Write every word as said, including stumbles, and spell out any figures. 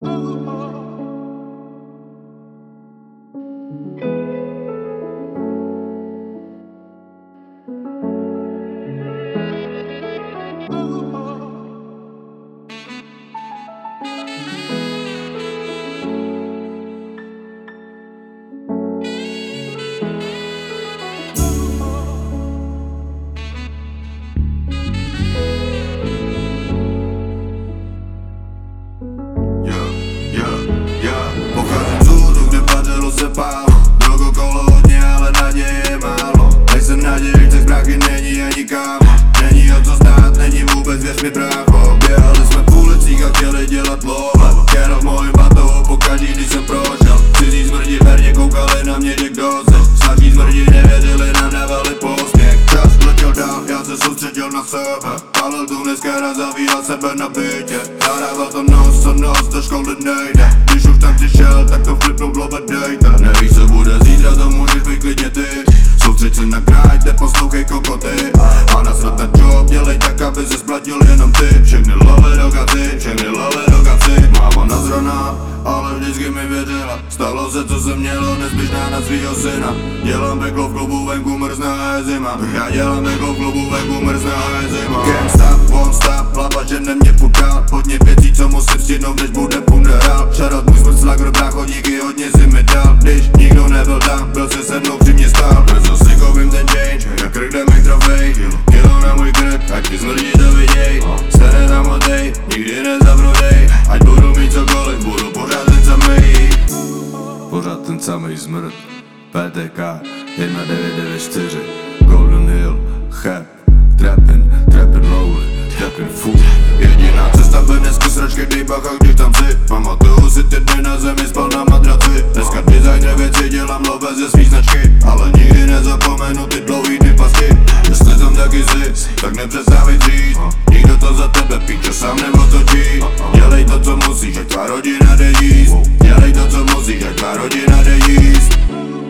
Drogo kolo hodně, ale naděje je málo. Nejsem naději, těch zbrachy není ani kámo. Není o co stát, není vůbec, věř mi brácho. Běhali jsme v ulicích a chtěli dělat love. Jenom v mojím batohu pokaždý, když jsem prošel. Cizí smrdi verně koukali na mě, že kdo se. Snaží smrdi nevěděli, nám dávali posměch. Čas letěl dál, já se soustředil na sebe. Palil tu dneska raz zavíjel sebe na bytě. Zadával to nos co nos, do školy nejde. Když už tam přišel, tak to flipnu blobe dejte. Nevíš co bude zítra, to můžeš být klidně ty. Soustřeď se na grind, neposlouchej kokoty. A nasrat na job, dělej tak, aby se splatil jenom ty. Všechny love do gaci, všechny love do gaci. Máma nazraná, ale vždycky mi věřila. Stalo se co se mělo, nezbyšná na svýho syna. Dělám peklo v klubu, venku mrzná a je zima. Já dělám peklo v klubu, venku mrzná a je zima. Can't stop, won't stop, hlava žene mě putá. Hodně věcí, co musím stihnout, než bude funerál. Šarot můj smrt slagr, brácho, díky, hodně si mi dal. Když nikdo nebyl tam, byl si se mnou, při mě stál. Brzo si koupím ten change, jak krk jde mi trofej. Kilo na můj krk, ať ti smrdí to viděj. Sere tam odej, nikdy nezaprodej. Ať budu mít cokoliv, budu pořád ten samej. Pořád ten samej zmrt. P T K jedna devět devět čtyři Golden Hill, Cheb, Trappin, Trappin Rolling, Trappin Food. Jediná cesta by dneska sračky, dej bacha, když tam si. Pamatuju si ty dny na zemi, spal na madraci. Dneska designer věci, dělám love ze svý značky. Ale nikdy nezapomenu ty dlouhý dny pasti. Jestli tam taky jsi, tak nepřestávej dřít. Nikdo to za tebe, píčo, sám neotočí. Dělej to co musíš, ať tvá rodina jde jíst. Dělej to co musíš, ať tvá rodina jde jíst.